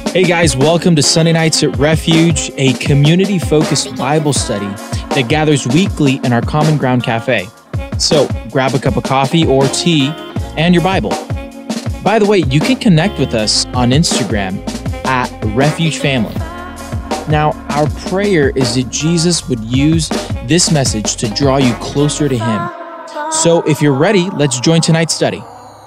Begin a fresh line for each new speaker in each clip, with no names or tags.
Hey guys, welcome to Sunday Nights at Refuge, a community-focused Bible study that gathers weekly in our Common Ground Cafe. So grab a cup of coffee or tea and your Bible. By the way, you can connect with us on Instagram at Refuge Family. Now, our prayer is that Jesus would use this message to draw you closer to Him. So if you're ready, let's join tonight's study.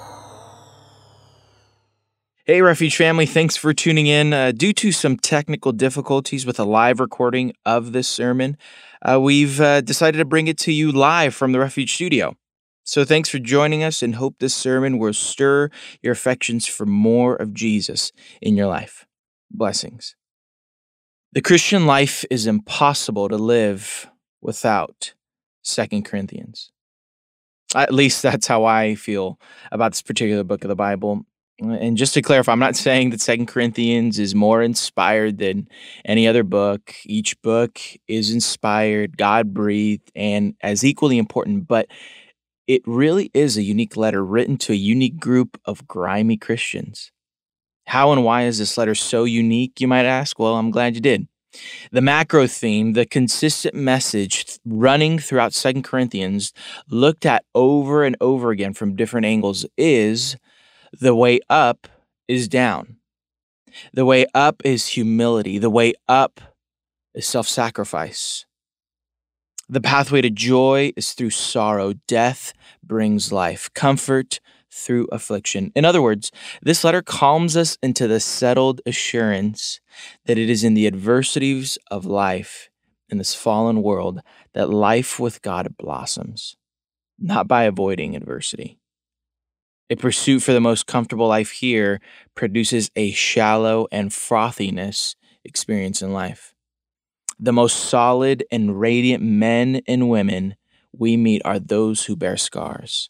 Hey, Refuge family, thanks for tuning in. Due to some technical difficulties with a live recording of this sermon, we've decided to bring it to you live from the Refuge studio. So thanks for joining us and hope this sermon will stir your affections for more of Jesus in your life. Blessings. The Christian life is impossible to live without 2 Corinthians. At least that's how I feel about this particular book of the Bible. And just to clarify, I'm not saying that 2 Corinthians is more inspired than any other book. Each book is inspired, God-breathed, and as equally important, but it really is a unique letter written to a unique group of grimy Christians. How and why is this letter so unique, you might ask? Well, I'm glad you did. The macro theme, the consistent message running throughout 2 Corinthians, looked at over and over again from different angles, is the way up is down. The way up is humility. The way up is self-sacrifice. The pathway to joy is through sorrow. Death brings life. Comfort through affliction. In other words, this letter calms us into the settled assurance that it is in the adversities of life in this fallen world that life with God blossoms, not by avoiding adversity. A pursuit for the most comfortable life here produces a shallow and frothiness experience in life. The most solid and radiant men and women we meet are those who bear scars,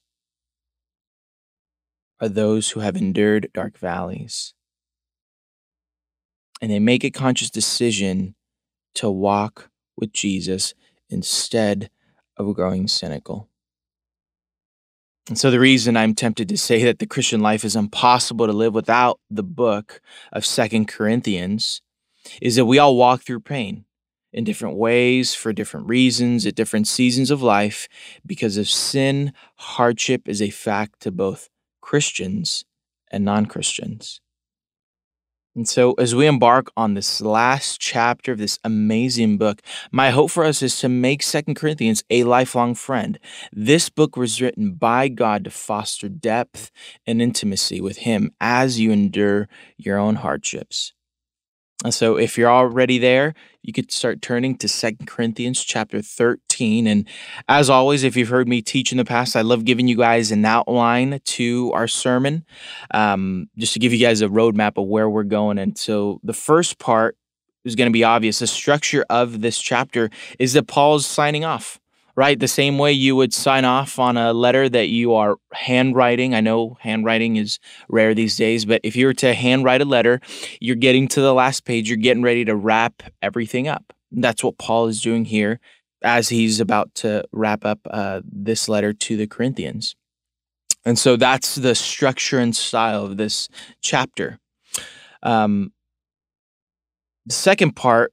are those who have endured dark valleys, and they make a conscious decision to walk with Jesus instead of growing cynical. And so the reason I'm tempted to say that the Christian life is impossible to live without the book of 2 Corinthians is that we all walk through pain in different ways, for different reasons, at different seasons of life. Because of sin, hardship is a fact to both Christians and non-Christians. And so as we embark on this last chapter of this amazing book, my hope for us is to make 2 Corinthians a lifelong friend. This book was written by God to foster depth and intimacy with Him as you endure your own hardships. And so if you're already there, you could start turning to 2 Corinthians chapter 13. And as always, if you've heard me teach in the past, I love giving you guys an outline to our sermon, just to give you guys a roadmap of where we're going. And so the first part is going to be obvious. The structure of this chapter is that Paul's signing off. Right? The same way you would sign off on a letter that you are handwriting. I know handwriting is rare these days, but if you were to handwrite a letter, you're getting to the last page, you're getting ready to wrap everything up. That's what Paul is doing here as he's about to wrap up this letter to the Corinthians. And so that's the structure and style of this chapter. The second part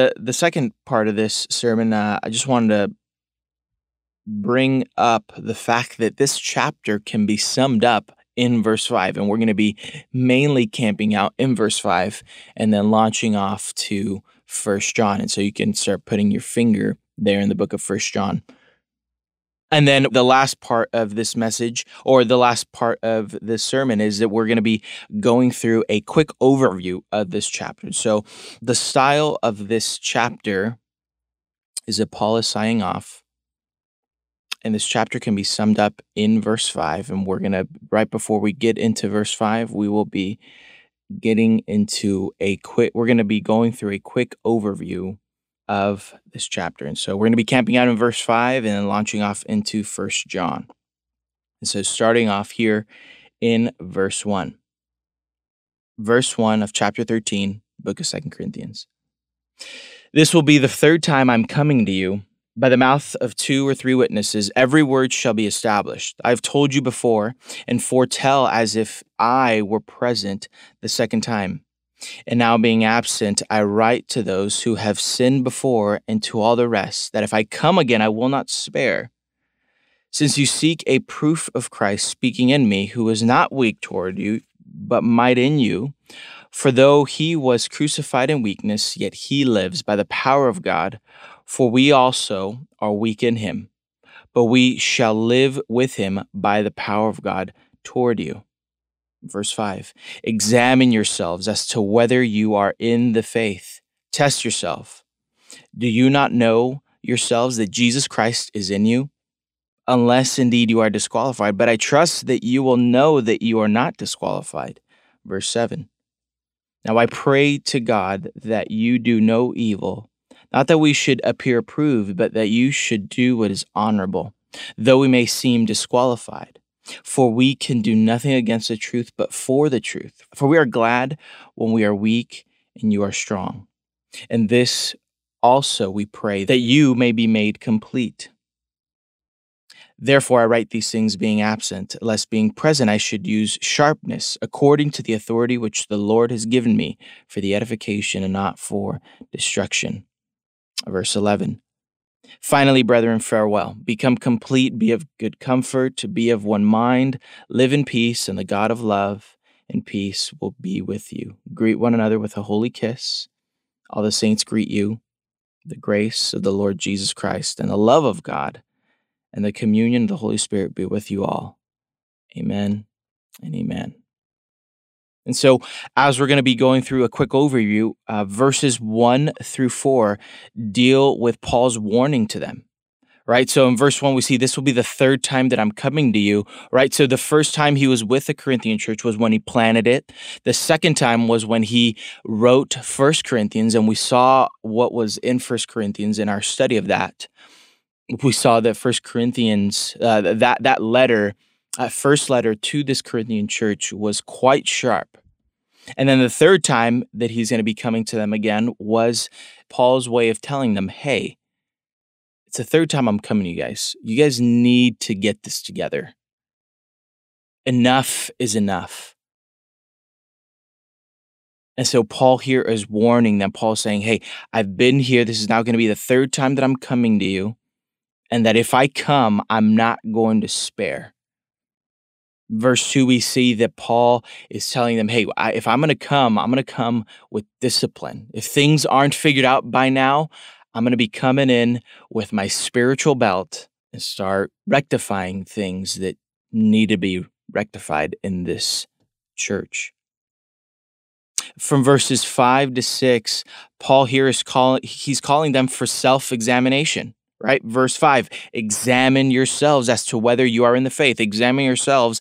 of this sermon, I just wanted to bring up the fact that this chapter can be summed up in verse 5, and we're going to be mainly camping out in verse 5 and then launching off to 1 John. And so you can start putting your finger there in the book of 1 John. And then the last part of this message, or the last part of this sermon, is that we're going to be going through a quick overview of this chapter. So the style of this chapter is that Paul is signing off. And this chapter can be summed up in verse 5. And we're going to, right before we get into verse 5, we will be getting into we're going to be going through a quick overview of this chapter. And so we're going to be camping out in verse 5 and then launching off into 1 John. And so starting off here in verse 1. Verse 1 of chapter 13, book of 2 Corinthians. This will be the third time I'm coming to you. By the mouth of 2 or 3 witnesses, every word shall be established. I've told you before and foretell as if I were present the second time. And now, being absent, I write to those who have sinned before and to all the rest, that if I come again, I will not spare. Since you seek a proof of Christ speaking in me, who is not weak toward you, but might in you, for though he was crucified in weakness, yet he lives by the power of God. For we also are weak in him, but we shall live with him by the power of God toward you. Verse 5, examine yourselves as to whether you are in the faith. Test yourself. Do you not know yourselves that Jesus Christ is in you? Unless indeed you are disqualified, but I trust that you will know that you are not disqualified. Verse 7, now I pray to God that you do no evil, not that we should appear approved, but that you should do what is honorable, though we may seem disqualified. For we can do nothing against the truth, but for the truth. For we are glad when we are weak and you are strong. And this also we pray, that you may be made complete. Therefore I write these things being absent, lest being present I should use sharpness, according to the authority which the Lord has given me, for the edification and not for destruction. Verse 11. Finally, brethren, farewell. Become complete, be of good comfort, to be of one mind, live in peace, and the God of love and peace will be with you. Greet one another with a holy kiss. All the saints greet you. The grace of the Lord Jesus Christ and the love of God and the communion of the Holy Spirit be with you all. Amen and amen. And so, as we're going to be going through a quick overview, verses 1 through 4 deal with Paul's warning to them, right? So in verse 1, we see this will be the third time that I'm coming to you, right? So the first time he was with the Corinthian church was when he planted it. The second time was when he wrote 1 Corinthians, and we saw what was in 1 Corinthians in our study of that. We saw that 1 Corinthians, that letter, first letter to this Corinthian church was quite sharp. And then the third time that he's going to be coming to them again was Paul's way of telling them, hey, it's the third time I'm coming to you guys. You guys need to get this together. Enough is enough. And so Paul here is warning them. Paul's saying, hey, I've been here. This is now going to be the third time that I'm coming to you. And that if I come, I'm not going to spare. Verse 2, we see that Paul is telling them, hey, if I'm going to come with discipline. If things aren't figured out by now, I'm going to be coming in with my spiritual belt and start rectifying things that need to be rectified in this church. From verses 5 to 6, Paul here is calling them for self-examination. Right? Verse 5, examine yourselves as to whether you are in the faith. Examine yourself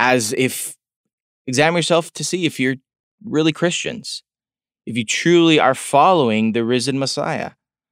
to see if you're really Christians, if you truly are following the risen Messiah.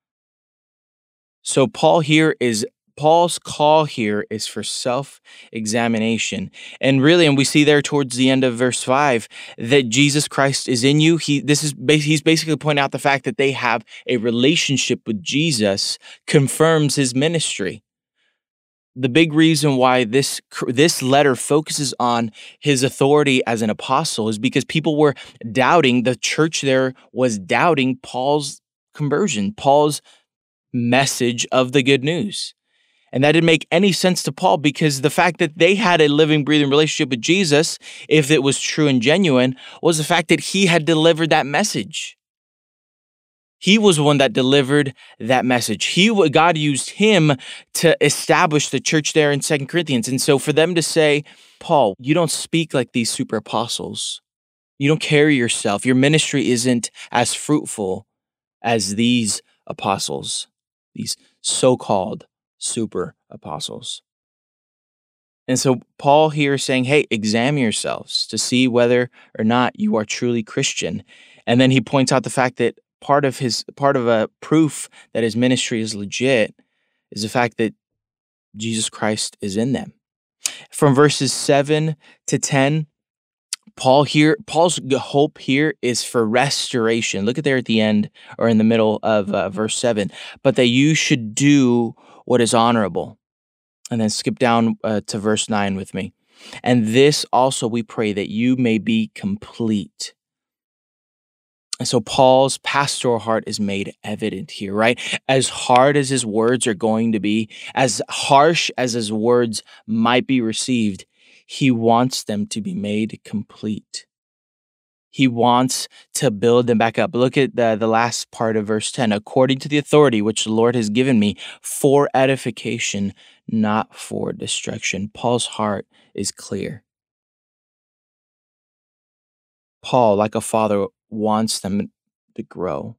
So Paul's call here is for self-examination. And we see there towards the end of verse 5 that Jesus Christ is in you. He's basically pointing out the fact that they have a relationship with Jesus confirms his ministry. The big reason why this letter focuses on his authority as an apostle is because people were doubting, the church there was doubting Paul's conversion, Paul's message of the good news. And that didn't make any sense to Paul, because the fact that they had a living, breathing relationship with Jesus, if it was true and genuine, was the fact that he had delivered that message. He was the one that delivered that message. God used him to establish the church there in 2 Corinthians. And so for them to say, Paul, you don't speak like these super apostles. You don't carry yourself. Your ministry isn't as fruitful as these apostles, these so-called super apostles. And so Paul here is saying, hey, examine yourselves to see whether or not you are truly Christian. And then he points out the fact that part of a proof that his ministry is legit is the fact that Jesus Christ is in them. From verses 7 to 10, Paul's hope here is for restoration. Look at there at the end or in the middle of verse 7. But that you should do what is honorable. And then skip down to verse 9 with me. And this also we pray, that you may be complete, And so Paul's pastoral heart is made evident here, right? As hard as his words are going to be, as harsh as his words might be received, he wants them to be made complete. He wants to build them back up. Look at the last part of verse 10. According to the authority which the Lord has given me for edification, not for destruction. Paul's heart is clear. Paul, like a father, wants them to grow.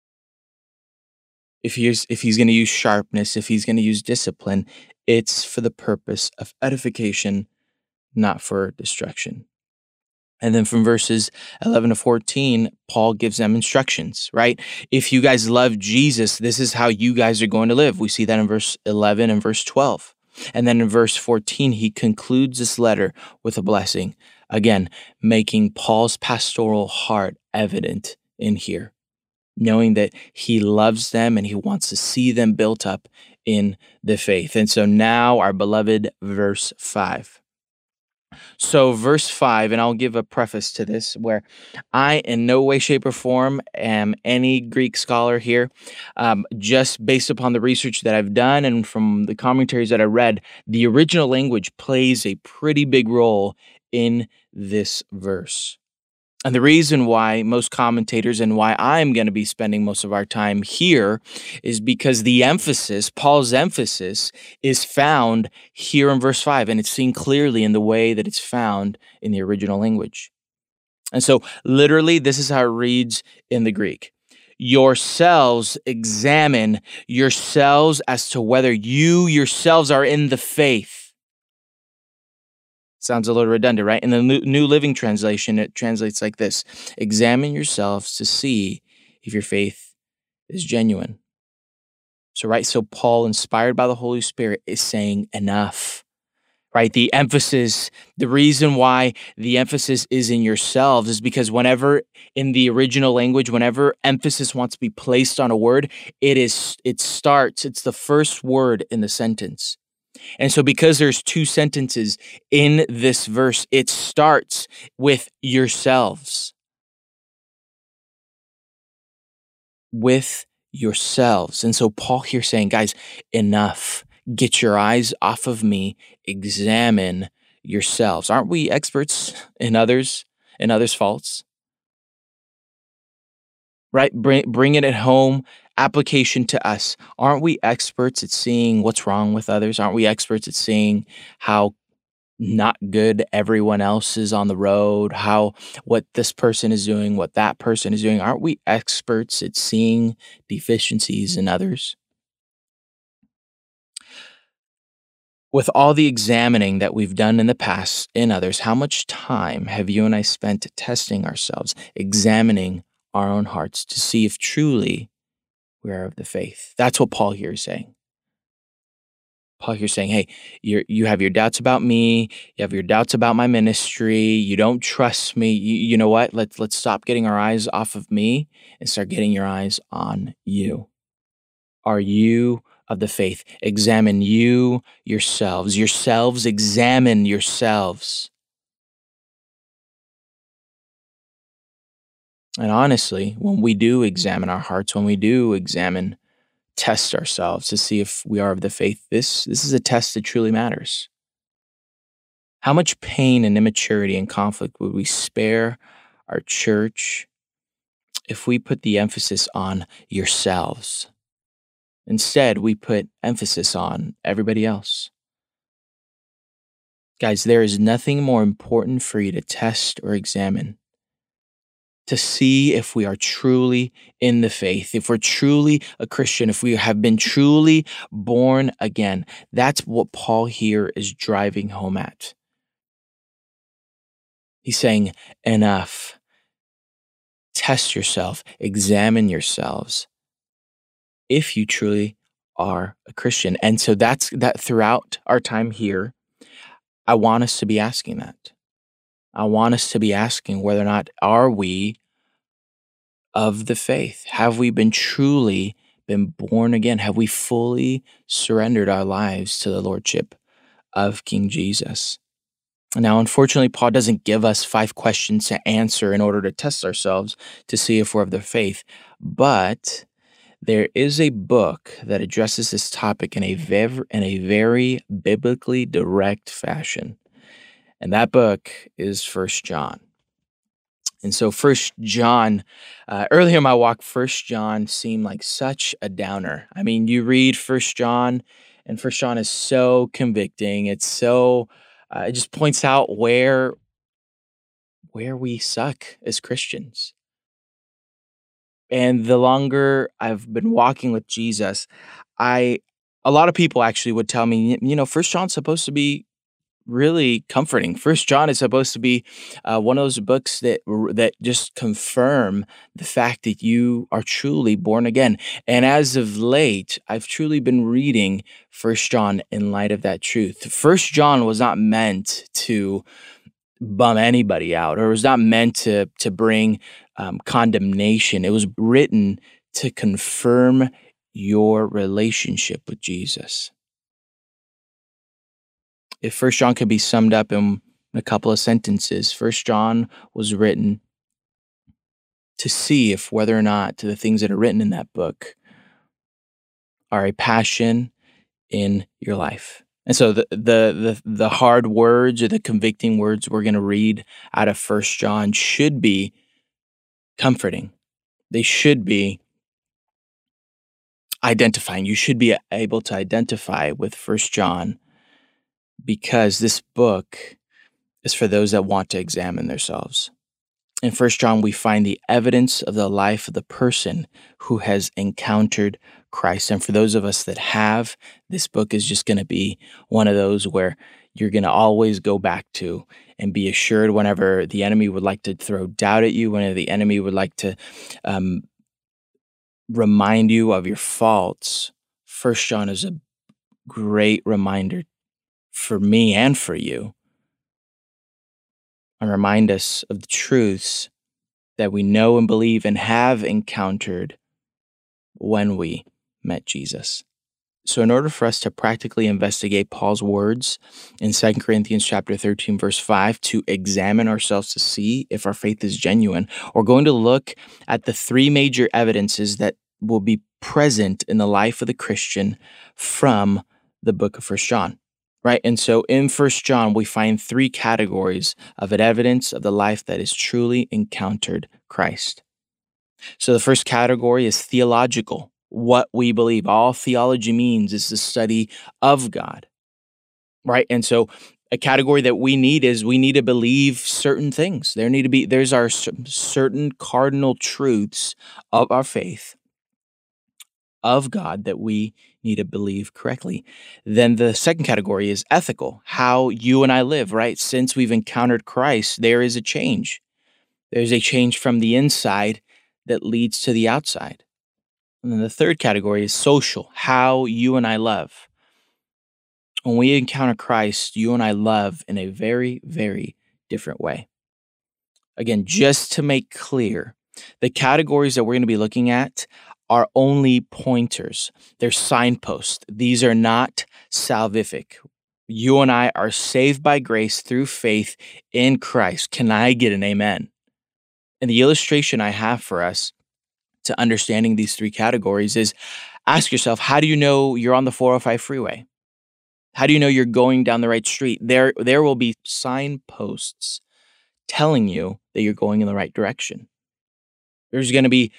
If he's going to use sharpness, if he's going to use discipline, it's for the purpose of edification, not for destruction. And then from verses 11 to 14, Paul gives them instructions, right? If you guys love Jesus, this is how you guys are going to live. We see that in verse 11 and verse 12. And then in verse 14, he concludes this letter with a blessing, again, making Paul's pastoral heart evident in here, knowing that he loves them and he wants to see them built up in the faith. And so now our beloved verse 5. So verse 5, and I'll give a preface to this where I in no way, shape, or form am any Greek scholar here. Just based upon the research that I've done and from the commentaries that I read, the original language plays a pretty big role in this verse. And the reason why most commentators and why I'm going to be spending most of our time here is because the emphasis, Paul's emphasis, is found here in verse 5, and it's seen clearly in the way that it's found in the original language. And so, literally, this is how it reads in the Greek. Yourselves examine yourselves as to whether you yourselves are in the faith. Sounds a little redundant, right? In the New Living Translation, it translates like this. Examine yourselves to see if your faith is genuine. So Paul, inspired by the Holy Spirit, is saying enough, right? The emphasis, the reason why the emphasis is in yourselves is because whenever in the original language, whenever emphasis wants to be placed on a word, it's the first word in the sentence. And so because there's two sentences in this verse, it starts with yourselves. With yourselves. And so Paul here saying, guys, enough. Get your eyes off of me. Examine yourselves. Aren't we experts in others' faults? Right? Bring it at home. Application to us. Aren't we experts at seeing what's wrong with others? Aren't we experts at seeing how not good everyone else is on the road, what this person is doing, what that person is doing? Aren't we experts at seeing deficiencies in others? With all the examining that we've done in the past in others, how much time have you and I spent testing ourselves, examining our own hearts to see if truly we are of the faith? That's what Paul here is saying. Paul here is saying, hey, you have your doubts about me. You have your doubts about my ministry. You don't trust me. You know what? Let's stop getting our eyes off of me and start getting your eyes on you. Are you of the faith? Examine yourselves. Examine yourselves. And honestly, when we do examine our hearts, when we do test ourselves to see if we are of the faith, this is a test that truly matters. How much pain and immaturity and conflict would we spare our church if we put the emphasis on yourselves? Instead, we put emphasis on everybody else. Guys, there is nothing more important for you to test or examine, to see if we are truly in the faith, if we're truly a Christian, if we have been truly born again. That's what Paul here is driving home at. He's saying, enough. Test yourself, examine yourselves, if you truly are a Christian. And so that throughout our time here, I want us to be asking that. I want us to be asking whether or not are we of the faith? Have we truly been born again? Have we fully surrendered our lives to the Lordship of King Jesus? Now, unfortunately, Paul doesn't give us 5 questions to answer in order to test ourselves to see if we're of the faith. But there is a book that addresses this topic in a very biblically direct fashion. And that book is First John. And so First John, earlier in my walk, First John seemed like such a downer. I mean, you read First John, and First John is so convicting. It's so it just points out where we suck as Christians. And the longer I've been walking with Jesus, I a lot of people actually would tell me, First John's supposed to be really comforting. First John is supposed to be one of those books that just confirm the fact that you are truly born again. And as of late, I've truly been reading First John in light of that truth. First John was not meant to bum anybody out, or it was not meant to bring condemnation. It was written to confirm your relationship with Jesus. If First John could be summed up in a couple of sentences, First John was written to see if whether or not the things that are written in that book are a passion in your life. And so the hard words or the convicting words we're going to read out of First John should be comforting. They should be identifying. You should be able to identify with First John, because this book is for those that want to examine themselves. In First John, we find the evidence of the life of the person who has encountered Christ. And for those of us that have, this book is just going to be one of those where you're going to always go back to and be assured whenever the enemy would like to throw doubt at you, whenever the enemy would like to remind you of your faults. First John is a great reminder for me and for you, and remind us of the truths that we know and believe and have encountered when we met Jesus. So in order for us to practically investigate Paul's words in 2 Corinthians chapter 13, verse 5, to examine ourselves to see if our faith is genuine, we're going to look at the 3 major evidences that will be present in the life of the Christian from the book of 1 John. Right. And so in First John, we find 3 categories of an evidence of the life that has truly encountered Christ. So the first category is theological, what we believe. All theology means is the study of God. Right. And so a category that we need to believe certain things. There's our certain cardinal truths of our faith of God that we need to believe correctly. Then the second category is ethical, how you and I live, right? Since we've encountered Christ, there is a change. There's a change from the inside that leads to the outside. And then the third category is social, how you and I love. When we encounter Christ, you and I love in a very, very different way. Again, just to make clear, the categories that we're going to be looking at are only pointers. They're signposts. These are not salvific. You and I are saved by grace through faith in Christ. Can I get an amen? And the illustration I have for us to understanding these 3 categories is, ask yourself, how do you know you're on the 405 freeway? How do you know you're going down the right street? There will be signposts telling you that you're going in the right direction. There's going to be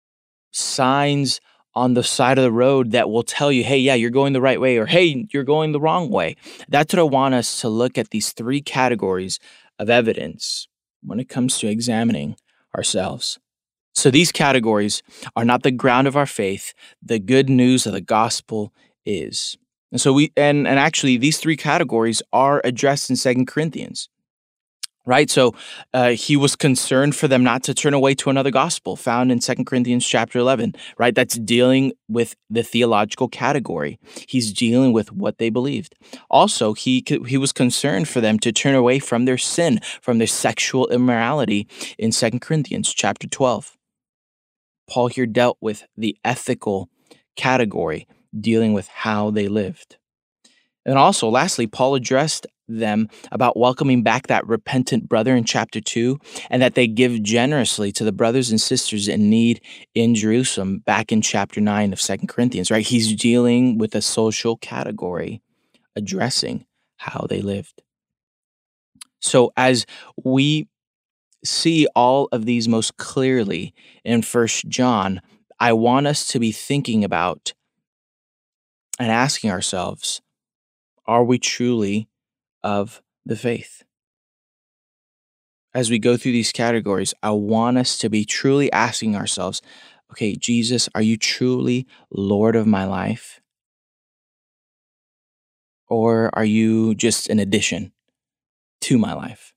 signs on the side of the road that will tell you, hey, yeah, you're going the right way, or hey, you're going the wrong way. That's what I want us to look at, these 3 categories of evidence when it comes to examining ourselves. So these categories are not the ground of our faith. The good news of the gospel is. And so and actually these 3 categories are addressed in 2 Corinthians. Right. So he was concerned for them not to turn away to another gospel found in 2 Corinthians chapter 11. Right. That's dealing with the theological category. He's dealing with what they believed. Also, he was concerned for them to turn away from their sin, from their sexual immorality in 2 Corinthians chapter 12. Paul here dealt with the ethical category, dealing with how they lived. And also, lastly, Paul addressed them about welcoming back that repentant brother in chapter 2, and that they give generously to the brothers and sisters in need in Jerusalem back in chapter 9 of Second Corinthians, right? He's dealing with a social category, addressing how they lived. So as we see all of these most clearly in First John, I want us to be thinking about and asking ourselves, are we truly of the faith? As we go through these categories, I want us to be truly asking ourselves, okay, Jesus, are you truly Lord of my life? Or are you just an addition to my life?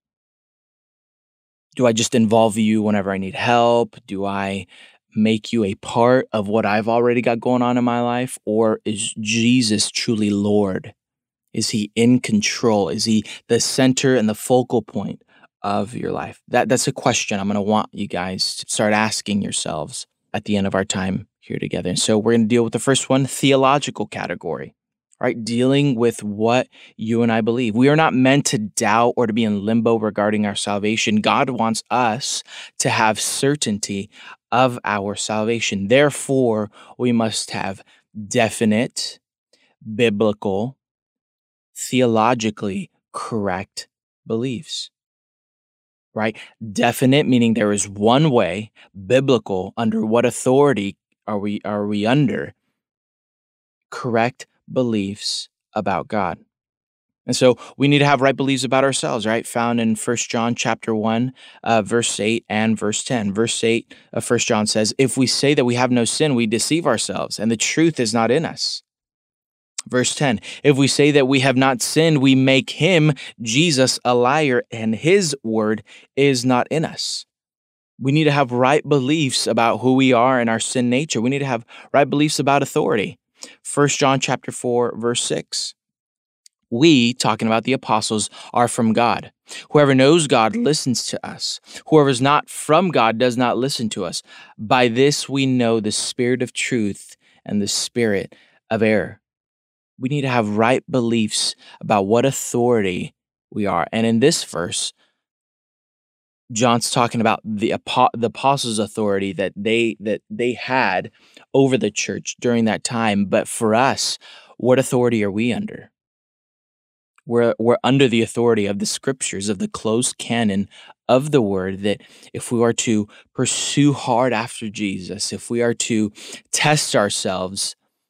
Do I just involve you whenever I need help? Do I make you a part of what I've already got going on in my life? Or is Jesus truly Lord? Is he in control? Is he the center and the focal point of your life? That's a question I'm going to want you guys to start asking yourselves at the end of our time here together. And so we're going to deal with the first one, theological category, right? Dealing with what you and I believe. We are not meant to doubt or to be in limbo regarding our salvation. God wants us to have certainty of our salvation. Therefore, we must have definite, biblical, theologically correct beliefs, right? Definite, meaning there is one way. Biblical, under what authority are we under? Correct beliefs about God. And so we need to have right beliefs about ourselves, right? Found in First John chapter 1, verse 8 and verse 10. Verse 8 of First John says, if we say that we have no sin, we deceive ourselves, and the truth is not in us. Verse 10, if we say that we have not sinned, we make him, Jesus, a liar, and his word is not in us. We need to have right beliefs about who we are and our sin nature. We need to have right beliefs about authority. 1 John chapter 4, verse 6. We, talking about the apostles, are from God. Whoever knows God listens to us. Whoever is not from God does not listen to us. By this we know the spirit of truth and the spirit of error. We need to have right beliefs about what authority we are. And in this verse, John's talking about the apostles' authority that they had over the church during that time. But for us, what authority are we under? We're under the authority of the scriptures, of the closed canon of the word, that if we are to pursue hard after Jesus, if we are to test ourselves,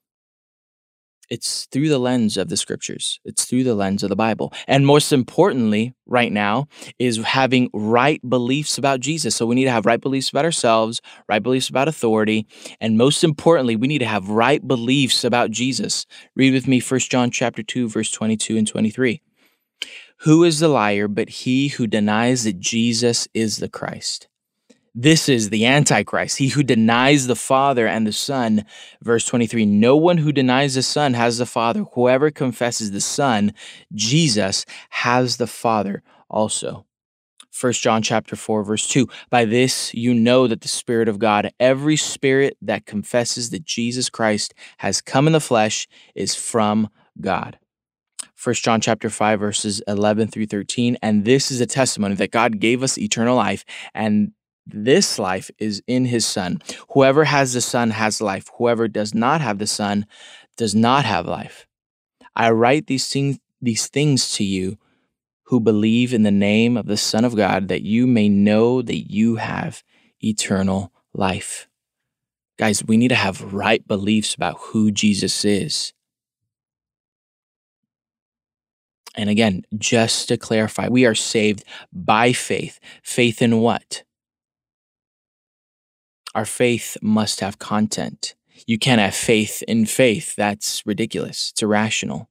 it's through the lens of the scriptures. It's through the lens of the Bible. And most importantly, right now, is having right beliefs about Jesus. So we need to have right beliefs about ourselves, right beliefs about authority, and most importantly, we need to have right beliefs about Jesus. Read with me 1 John chapter 2, verse 22 and 23. Who is the liar but he who denies that Jesus is the Christ? This is the Antichrist, he who denies the Father and the Son. Verse 23, no one who denies the Son has the Father. Whoever confesses the Son, Jesus, has the Father also. 1 John chapter 4, verse 2, by this you know that the Spirit of God, every spirit that confesses that Jesus Christ has come in the flesh, is from God. 1 John chapter 5, verses 11 through 13, and this is a testimony that God gave us eternal life, and this life is in his Son. Whoever has the Son has life. Whoever does not have the Son does not have life. I write these things to you who believe in the name of the Son of God, that you may know that you have eternal life. Guys, we need to have right beliefs about who Jesus is. And again, just to clarify, we are saved by faith. Faith in what? Our faith must have content. You can't have faith in faith. That's ridiculous. It's irrational.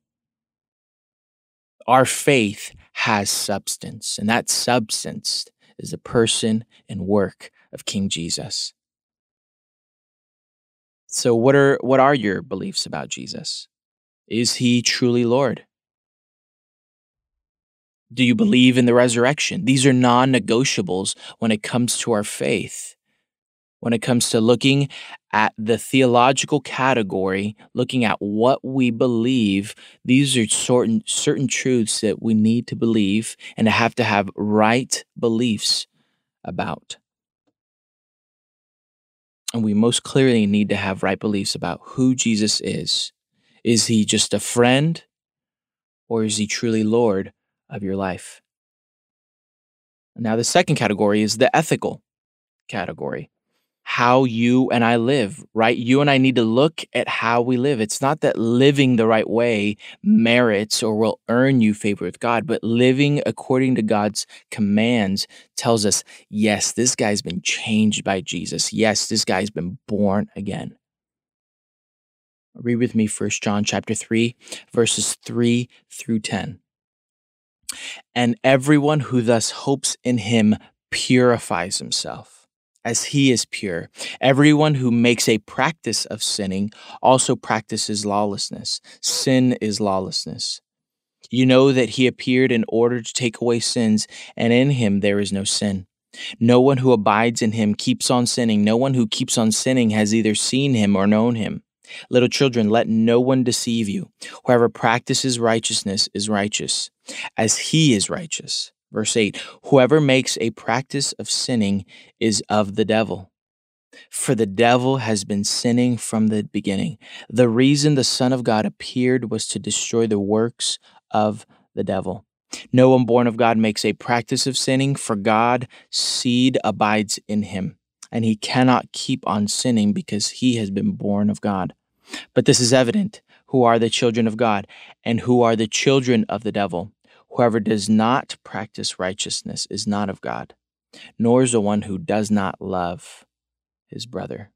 Our faith has substance, and that substance is the person and work of King Jesus. So what are your beliefs about Jesus? Is he truly Lord? Do you believe in the resurrection? These are non-negotiables when it comes to our faith. When it comes to looking at the theological category, looking at what we believe, these are certain truths that we need to believe and to have right beliefs about. And we most clearly need to have right beliefs about who Jesus is. Is he just a friend, or is he truly Lord of your life? Now, the second category is the ethical category. How you and I live, right? You and I need to look at how we live. It's not that living the right way merits or will earn you favor with God, but living according to God's commands tells us, yes, this guy's been changed by Jesus. Yes, this guy's been born again. Read with me 1 John chapter 3, verses 3 through 10. And everyone who thus hopes in him purifies himself, as he is pure. Everyone who makes a practice of sinning also practices lawlessness. Sin is lawlessness. You know that he appeared in order to take away sins, and in him there is no sin. No one who abides in him keeps on sinning. No one who keeps on sinning has either seen him or known him. Little children, let no one deceive you. Whoever practices righteousness is righteous, as he is righteous. Verse 8, whoever makes a practice of sinning is of the devil. For the devil has been sinning from the beginning. The reason the Son of God appeared was to destroy the works of the devil. No one born of God makes a practice of sinning, for God's seed abides in him, and he cannot keep on sinning because he has been born of God. But this is evident: who are the children of God and who are the children of the devil. Whoever does not practice righteousness is not of God, nor is the one who does not love his brother.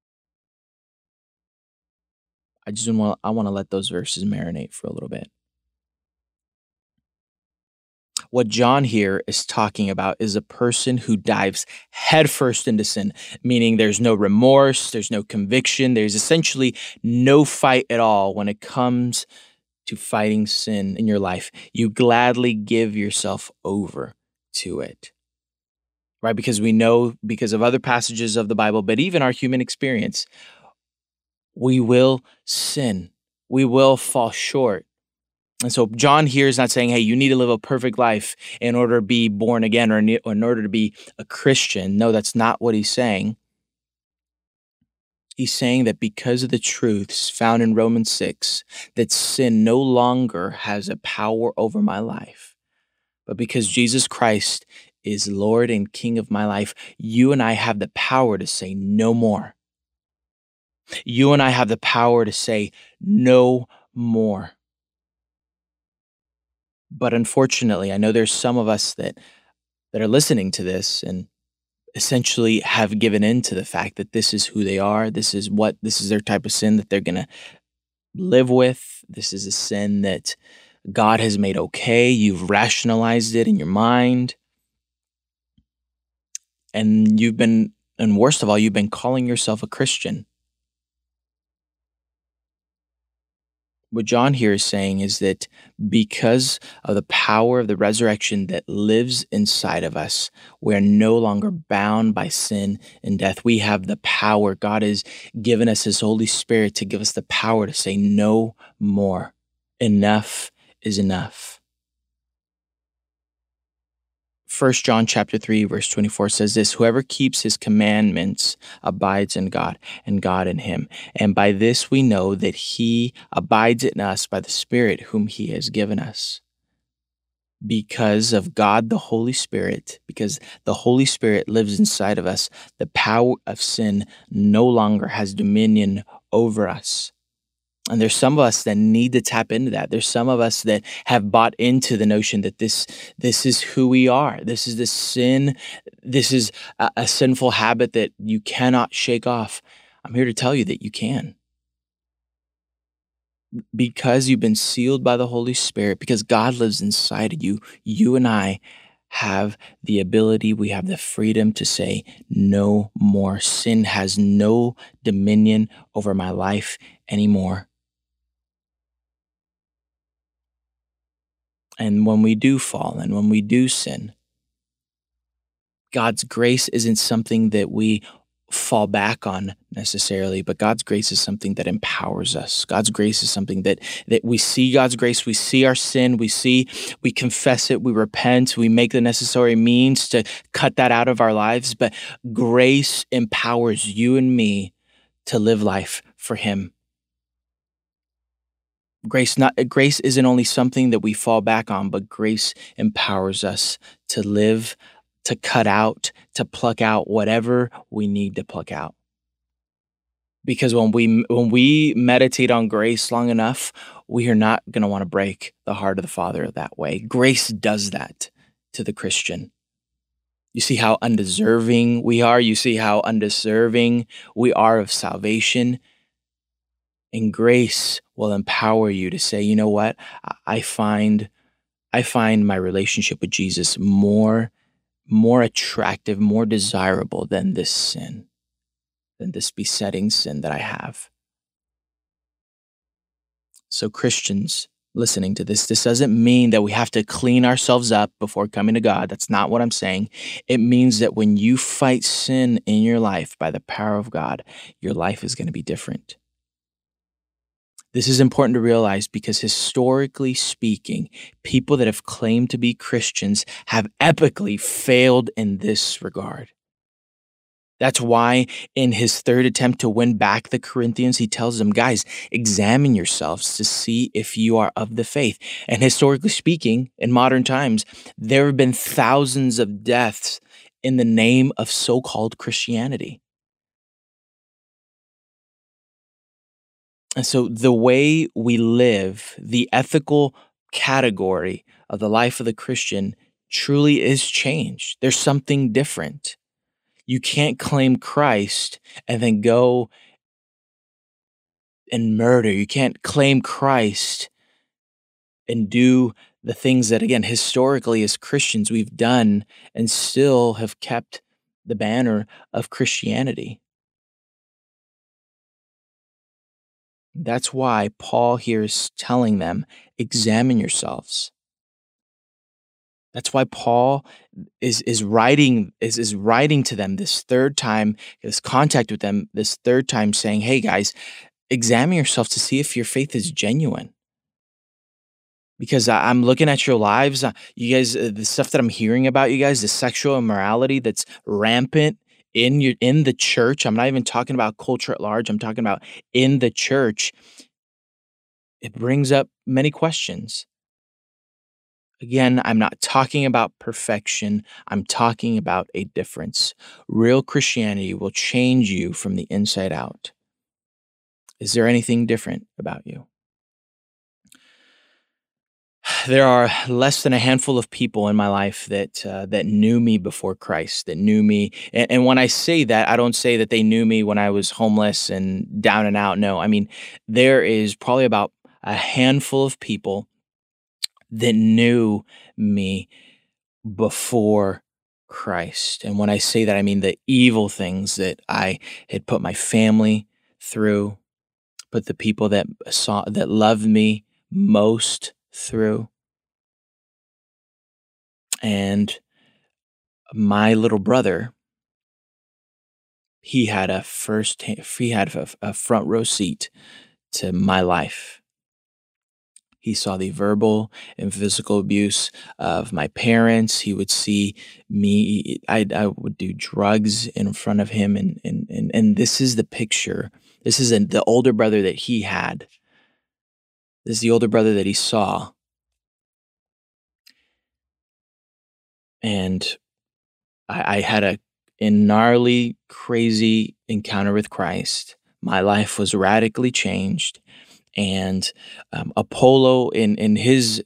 I want to let those verses marinate for a little bit. What John here is talking about is a person who dives headfirst into sin, meaning there's no remorse, there's no conviction, there's essentially no fight at all when it comes to fighting sin in your life. You gladly give yourself over to it, right? Because we know, because of other passages of the Bible, but even our human experience, we will sin. We will fall short. And so John here is not saying, hey, you need to live a perfect life in order to be born again or in order to be a Christian. No, that's not what he's saying. He's saying that because of the truths found in Romans 6, that sin no longer has a power over my life. But because Jesus Christ is Lord and King of my life, you and I have the power to say no more. You and I have the power to say no more. But unfortunately, I know there's some of us that are listening to this and essentially have given in to the fact that this is who they are. This is their type of sin that they're going to live with. This is a sin that God has made okay. You've rationalized it in your mind. And worst of all, you've been calling yourself a Christian. What John here is saying is that because of the power of the resurrection that lives inside of us, we're no longer bound by sin and death. We have the power. God has given us his Holy Spirit to give us the power to say no more. Enough is enough. 1 John chapter 3, verse 24 says this: whoever keeps his commandments abides in God, and God in him. And by this we know that he abides in us by the Spirit whom he has given us. Because of God the Holy Spirit, because the Holy Spirit lives inside of us, the power of sin no longer has dominion over us. And there's some of us that need to tap into that. There's some of us that have bought into the notion that this is who we are. This is the sin. This is a sinful habit that you cannot shake off. I'm here to tell you that you can. Because you've been sealed by the Holy Spirit, because God lives inside of you, you and I have the ability, we have the freedom to say no more. Sin has no dominion over my life anymore. And when we do fall and when we do sin, God's grace isn't something that we fall back on necessarily, but God's grace is something that empowers us. God's grace is something that we see God's grace, we see our sin, we confess it, we repent, we make the necessary means to cut that out of our lives, but grace empowers you and me to live life for him. Grace isn't only something that we fall back on, but grace empowers us to live, to cut out, to pluck out whatever we need to pluck out. Because when we meditate on grace long enough, we are not going to want to break the heart of the Father that way. Grace does that to the Christian. You see how undeserving we are. You see how undeserving we are of salvation. And grace will empower you to say, you know what? I find my relationship with Jesus more attractive, more desirable than this sin, than this besetting sin that I have. So Christians listening to this doesn't mean that we have to clean ourselves up before coming to God. That's not what I'm saying. It means that when you fight sin in your life by the power of God, your life is going to be different. This is important to realize because historically speaking, people that have claimed to be Christians have epically failed in this regard. That's why in his third attempt to win back the Corinthians, he tells them, guys, examine yourselves to see if you are of the faith. And historically speaking, in modern times, there have been thousands of deaths in the name of so-called Christianity. And so the way we live, the ethical category of the life of the Christian truly is changed. There's something different. You can't claim Christ and then go and murder. You can't claim Christ and do the things that, again, historically as Christians we've done and still have kept the banner of Christianity. That's why Paul here is telling them, examine yourselves. That's why Paul is writing to them this third time, this contact with them this third time, saying, hey guys, examine yourself to see if your faith is genuine. Because I'm looking at your lives, you guys, the stuff that I'm hearing about you guys, the sexual immorality that's rampant in the church. I'm not even talking about culture at large. I'm talking about in the church. It brings up many questions. Again, I'm not talking about perfection. I'm talking about a difference. Real Christianity will change you from the inside out. Is there anything different about you? There are less than a handful of people in my life that knew me before Christ, that knew me. And when I say that, I don't say that they knew me when I was homeless and down and out. No, I mean, there is probably about a handful of people that knew me before Christ. And when I say that, I mean the evil things that I had put my family through, put the people that loved me most through. And my little brother, he had a front row seat to my life. He saw the verbal and physical abuse of my parents. He would see me. I would do drugs in front of him, and this is the picture. This is the older brother that he had. This is the older brother that he saw, and I had a gnarly, crazy encounter with Christ. My life was radically changed. And Apollo in his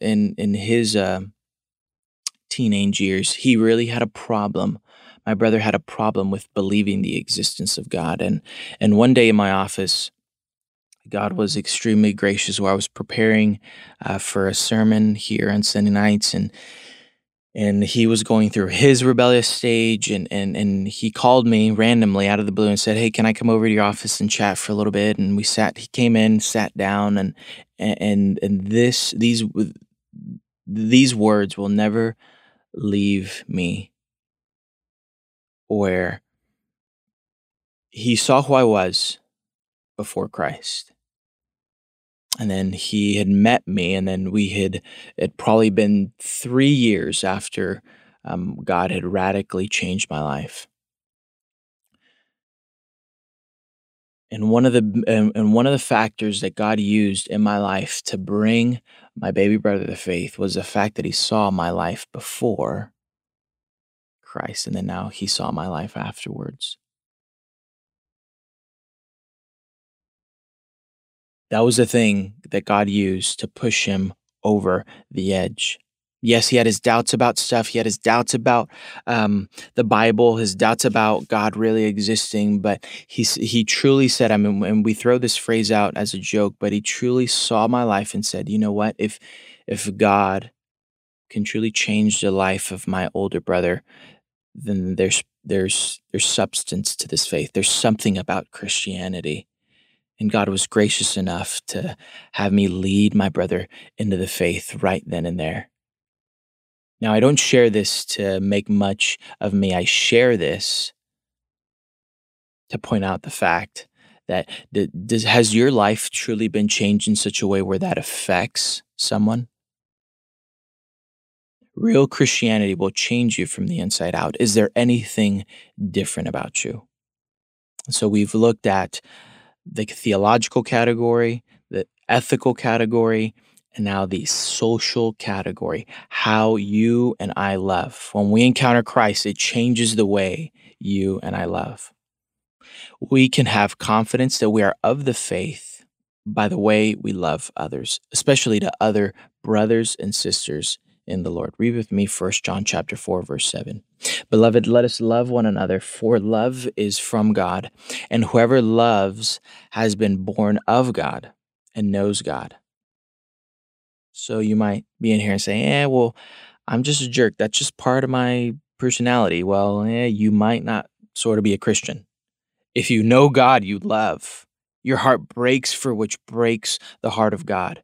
teenage years, he really had a problem. My brother had a problem with believing the existence of God. And one day in my office, God was extremely gracious. Where I was preparing for a sermon here on Sunday nights, and he was going through his rebellious stage, and he called me randomly out of the blue and said, hey, can I come over to your office and chat for a little bit? And he came in, sat down, and these words will never leave me, where he saw who I was before Christ. And then he had met me, and then it probably been 3 years after God had radically changed my life. And one of the factors that God used in my life to bring my baby brother to faith was the fact that he saw my life before Christ, and then now he saw my life afterwards. That was the thing that God used to push him over the edge. Yes, he had his doubts about stuff. He had his doubts about the Bible, his doubts about God really existing. But he truly said, I mean, and we throw this phrase out as a joke, but he truly saw my life and said, you know what? If God can truly change the life of my older brother, then there's substance to this faith. There's something about Christianity. And God was gracious enough to have me lead my brother into the faith right then and there. Now, I don't share this to make much of me. I share this to point out the fact that has your life truly been changed in such a way where that affects someone? Real Christianity will change you from the inside out. Is there anything different about you? So we've looked at the theological category, the ethical category, and now the social category. How you and I love. When we encounter Christ, it changes the way you and I love. We can have confidence that we are of the faith by the way we love others, especially to other brothers and sisters in the Lord. Read with me 1 John chapter 4, verse 7. Beloved, let us love one another, for love is from God, and whoever loves has been born of God and knows God. So you might be in here and say, well, I'm just a jerk. That's just part of my personality. Well, you might not sort of be a Christian. If you know God, you love. Your heart breaks for which breaks the heart of God.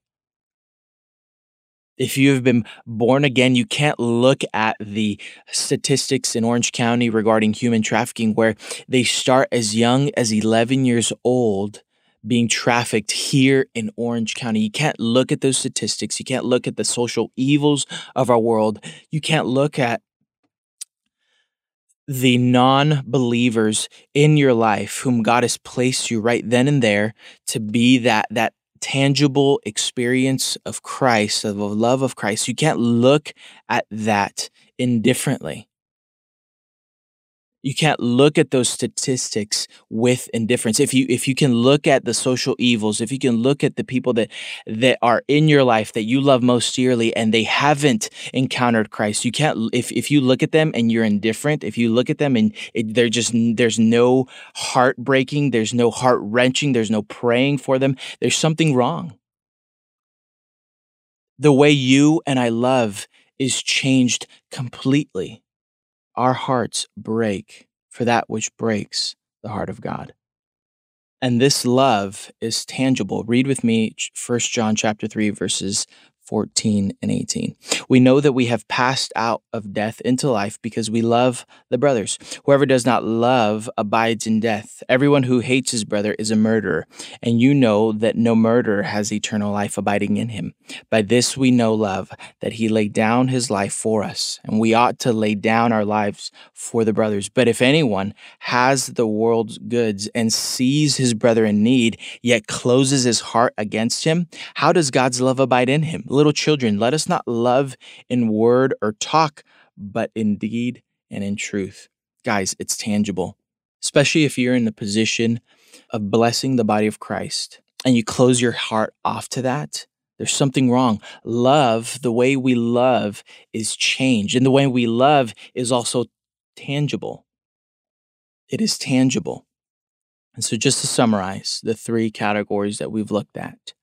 If you have been born again, you can't look at the statistics in Orange County regarding human trafficking, where they start as young as 11 years old being trafficked here in Orange County. You can't look at those statistics. You can't look at the social evils of our world. You can't look at the non-believers in your life whom God has placed you right then and there to be that tangible experience of Christ, of the love of Christ. You can't look at that indifferently. You can't look at those statistics with indifference. If you can look at the social evils, if you can look at the people that are in your life that you love most dearly and they haven't encountered Christ, you can't. If you look at them and you're indifferent, if you look at them and there's no heartbreaking, there's no heart wrenching, there's no praying for them. There's something wrong. The way you and I love is changed completely. Our hearts break for that which breaks the heart of God. And this love is tangible. Read with me 1 John chapter 3 verses 14 and 18. We know that we have passed out of death into life because we love the brothers. Whoever does not love abides in death. Everyone who hates his brother is a murderer, and you know that no murderer has eternal life abiding in him. By this we know love, that he laid down his life for us, and we ought to lay down our lives for the brothers. But if anyone has the world's goods and sees his brother in need, yet closes his heart against him, how does God's love abide in him? Little children, let us not love in word or talk, but in deed and in truth. Guys, it's tangible, especially if you're in the position of blessing the body of Christ and you close your heart off to that. There's something wrong. Love, the way we love, is changed, and the way we love is also tangible. It is tangible. And so just to summarize the three categories that we've looked at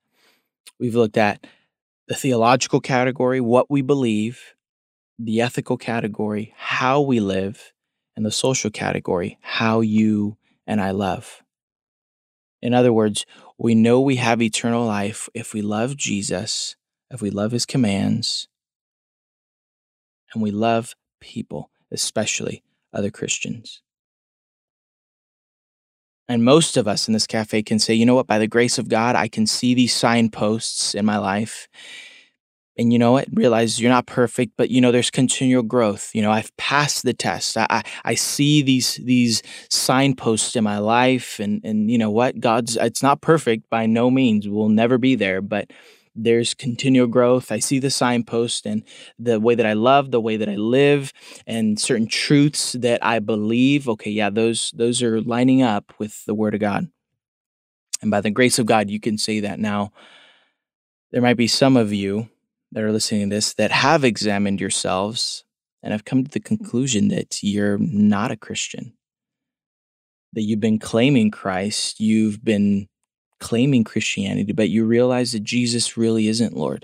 the theological category, what we believe, the ethical category, how we live, and the social category, how you and I love. In other words, we know we have eternal life if we love Jesus, if we love his commands, and we love people, especially other Christians. And most of us in this cafe can say, you know what, by the grace of God, I can see these signposts in my life. And you know what, realize you're not perfect, but there's continual growth. I've passed the test. I see these signposts in my life, and you know what, it's not perfect by no means. We'll never be there, but there's continual growth. I see the signpost and the way that I love, the way that I live, and certain truths that I believe. Okay, yeah, those are lining up with the Word of God. And by the grace of God, you can say that now. There might be some of you that are listening to this that have examined yourselves and have come to the conclusion that you're not a Christian, that you've been claiming Christ, you've been claiming Christianity, but you realize that Jesus really isn't Lord.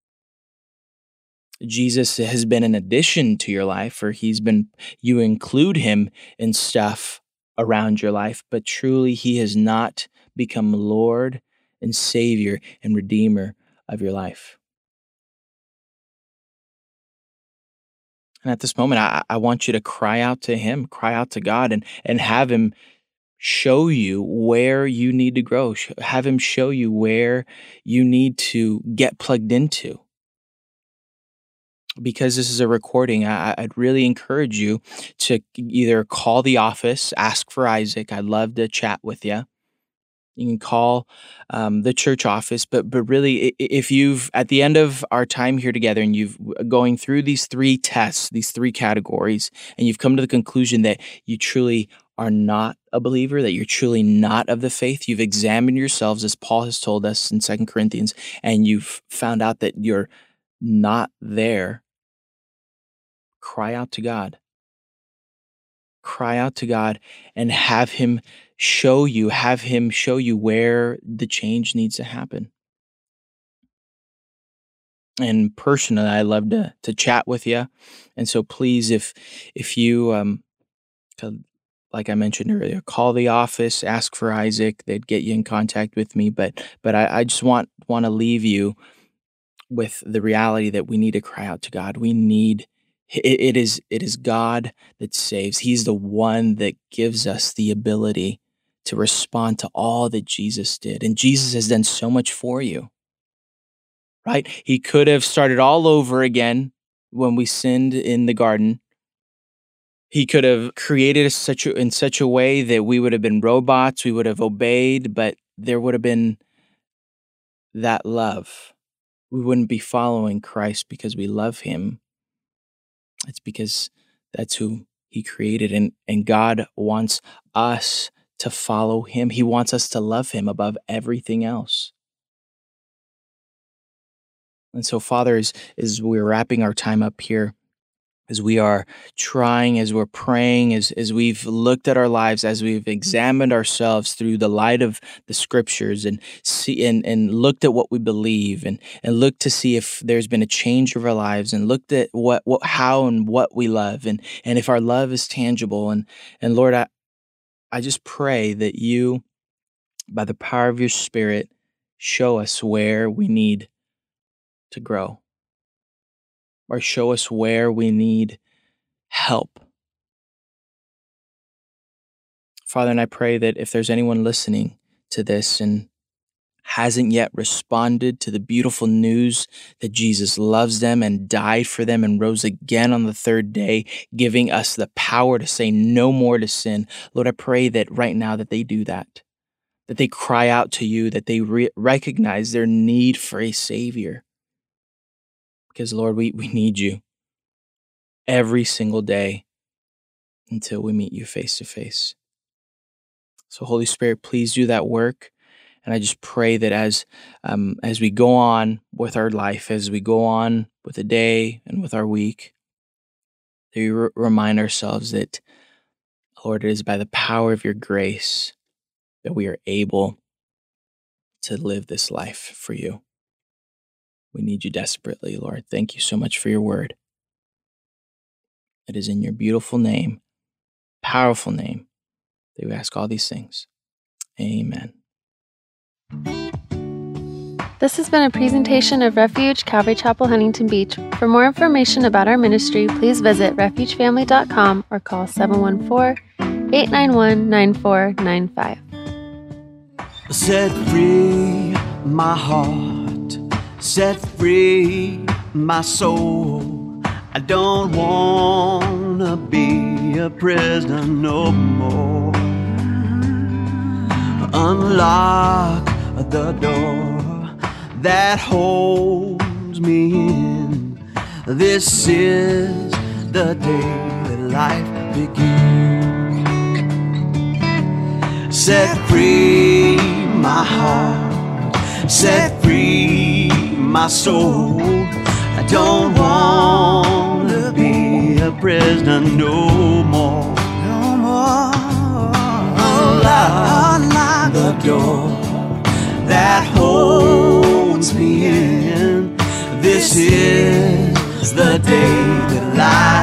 Jesus has been an addition to your life, or you include him in stuff around your life, but truly he has not become Lord and Savior and Redeemer of your life. And at this moment, I want you to cry out to him, cry out to God, and have him show you where you need to grow. Have him show you where you need to get plugged into. Because this is a recording, I'd really encourage you to either call the office, ask for Isaac. I'd love to chat with you. You can call the church office, but really, if you've at the end of our time here together, and you've going through these three tests, these three categories, and you've come to the conclusion that you truly are not a believer, that you're truly not of the faith, you've examined yourselves, as Paul has told us in 2 Corinthians, and you've found out that you're not there. Cry out to God. Cry out to God and have him show you where the change needs to happen. And personally, I love to chat with you. And so please, if you, like I mentioned earlier, call the office, ask for Isaac, they'd get you in contact with me. But I just want to leave you with the reality that we need to cry out to God. It is God that saves. He's the one that gives us the ability to respond to all that Jesus did. And Jesus has done so much for you, right? He could have started all over again when we sinned in the garden. He could have created us in such a way that we would have been robots, we would have obeyed, but there would have been that love. We wouldn't be following Christ because we love him. It's because that's who he created, and God wants us to follow him. He wants us to love him above everything else. And so, Father, as we're wrapping our time up here, as we are trying, as we're praying, as we've looked at our lives, as we've examined ourselves through the light of the scriptures, and looked at what we believe, and looked to see if there's been a change of our lives, and looked at how and what we love, and if our love is tangible. And Lord, I just pray that you, by the power of your Spirit, show us where we need to grow, or show us where we need help. Father, and I pray that if there's anyone listening to this and hasn't yet responded to the beautiful news that Jesus loves them and died for them and rose again on the third day, giving us the power to say no more to sin, Lord, I pray that right now that they do that they cry out to you, that they recognize their need for a Savior. Because, Lord, we need you every single day until we meet you face to face. So, Holy Spirit, please do that work. And I just pray that as we go on with our life, as we go on with the day and with our week, that we remind ourselves that, Lord, it is by the power of your grace that we are able to live this life for you. We need you desperately, Lord. Thank you so much for your word. It is in your beautiful name, powerful name, that we ask all these things. Amen.
This has been a presentation of Refuge Calvary Chapel, Huntington Beach. For more information about our ministry, please visit refugefamily.com or call 714-891-9495.
Set free my heart, set free my soul. I don't wanna be a prisoner no more. Unlock the door that holds me in. This is the day that life begins. Set free my heart, set free my soul. I don't wanna be a prisoner no more. No more. Unlock the door that holds me in. This is the day that life